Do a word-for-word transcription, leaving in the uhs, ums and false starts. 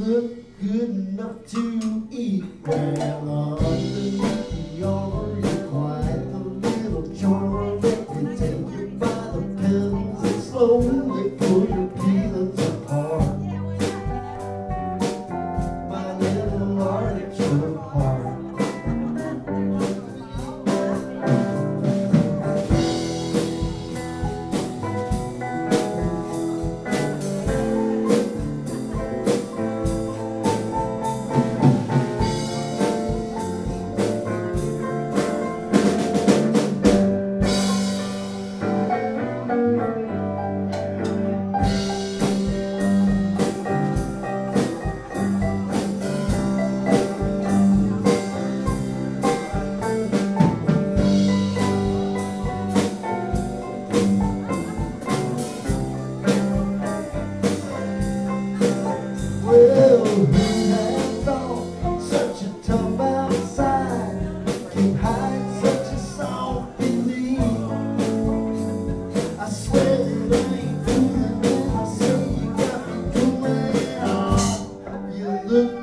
look good enough to eat. Well, underneath the armor, you're quite the little charmer. Let me take you by the pins and slowly pull your peelings apart. My little artichoke heart. Well, who had thought such a tough outside can hide such a soft belief? I swear that I ain't fooling when I say you got me going on. You look